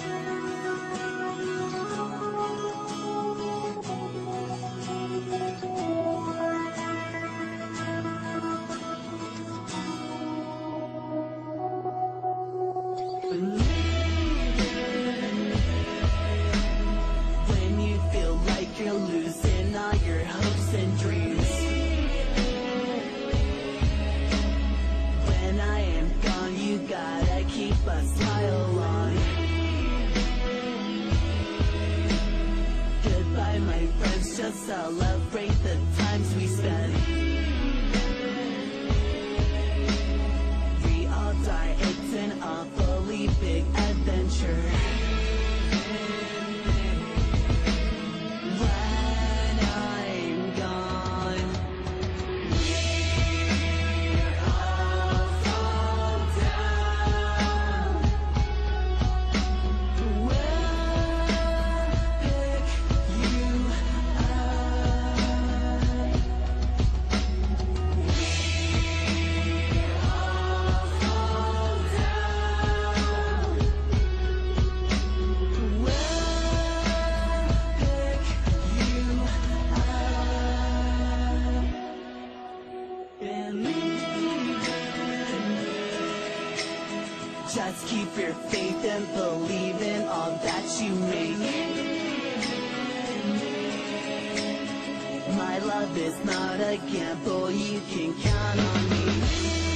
When you feel like you're losing all your hopes and dreams, when I am gone, you gotta keep a smile on. Goodbye, my friends, just celebrate the times we spent. We all die, it's an awfully big adventure. When I'm gone, we're all fall down. We'll pick you up. We're all fall down. We'll pick you up. Believe in me. Just keep your faith and believe in all that you make. My love is not a gamble, you can count on me.